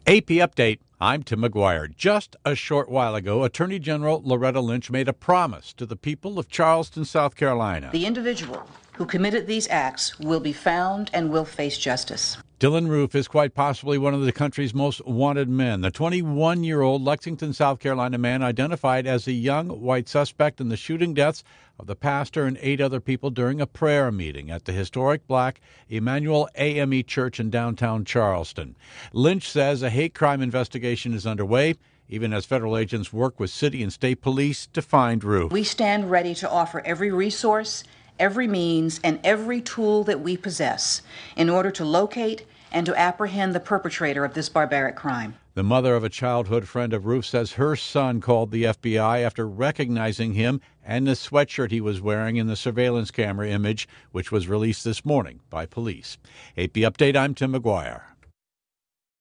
AP Update. I'm Tim McGuire. Just a short while ago, Attorney General Loretta Lynch made a promise to the people of Charleston, South Carolina. The individual who committed these acts will be found and will face justice. Dylann Roof is quite possibly one of the country's most wanted men. The 21-year-old Lexington, South Carolina man identified as a young white suspect in the shooting deaths of the pastor and 8 other people during a prayer meeting at the historic Black Emmanuel AME Church in downtown Charleston. Lynch says a hate crime investigation is underway, even as federal agents work with city and state police to find Roof. We stand ready to offer every resource, every means, and every tool that we possess in order to locate and to apprehend the perpetrator of this barbaric crime. The mother of a childhood friend of Roof says her son called the FBI after recognizing him and the sweatshirt he was wearing in the surveillance camera image, which was released this morning by police. AP Update, I'm Tim McGuire.